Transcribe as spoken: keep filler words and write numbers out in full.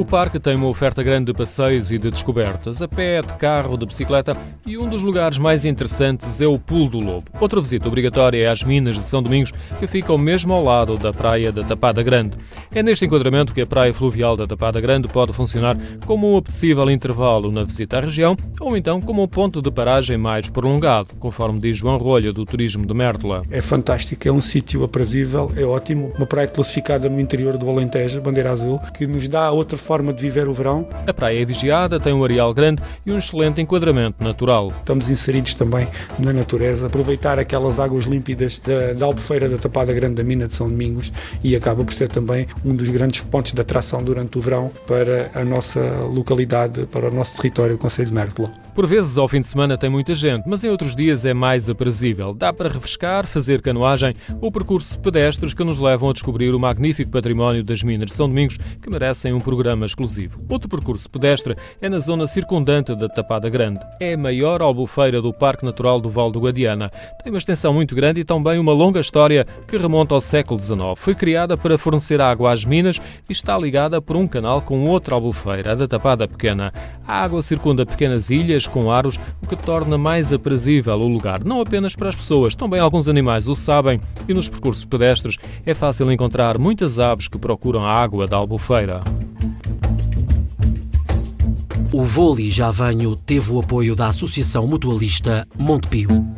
parque tem uma oferta grande de passeios e de descobertas, a pé, de carro, de bicicleta, e um dos lugares mais interessantes é o Pulo do Lobo. Outra visita obrigatória é às Minas de São Domingos, que ficam mesmo ao lado da praia da Tapada Grande. É neste enquadramento que a praia fluvial da Tapada Grande pode funcionar como um apetecível intervalo na visita à região ou então como um ponto de paragem mais prolongado, conforme diz João Rolha, do Turismo de Mértola. É fantástico, é um sítio aprazível, é ótimo, uma praia classificada no interior do Alentejo, bandeira azul, que nos dá outra forma de viver o verão. A praia é vigiada, tem um areal grande e um excelente enquadramento natural. Estamos inseridos também na natureza, aproveitar aquelas águas límpidas da, da Albufeira da Tapada Grande da Mina de São Domingos, e acaba por ser também um dos grandes pontos de atração durante o verão para a nossa localidade, para o nosso território do Concelho de Mértola. Por vezes, ao fim de semana tem muita gente, mas em outros dias é mais aprazível. Dá para refrescar, fazer canoagem ou percursos pedestres que nos levam a descobrir o magnífico património das Minas de São Domingos, que merecem um programa exclusivo. Outro percurso pedestre é na zona circundante da Tapada Grande. É a maior albufeira do Parque Natural do Val do Guadiana. Tem uma extensão muito grande e também uma longa história que remonta ao século dezenove. Foi criada para fornecer água às minas e está ligada por um canal com outra albufeira, a da Tapada Pequena. A água circunda pequenas ilhas com aros, o que torna mais aprazível o lugar, não apenas para as pessoas, também alguns animais o sabem, e nos percursos pedestres é fácil encontrar muitas aves que procuram a água da albufeira. O Vôlei Já Venho teve o apoio da Associação Mutualista Montepio.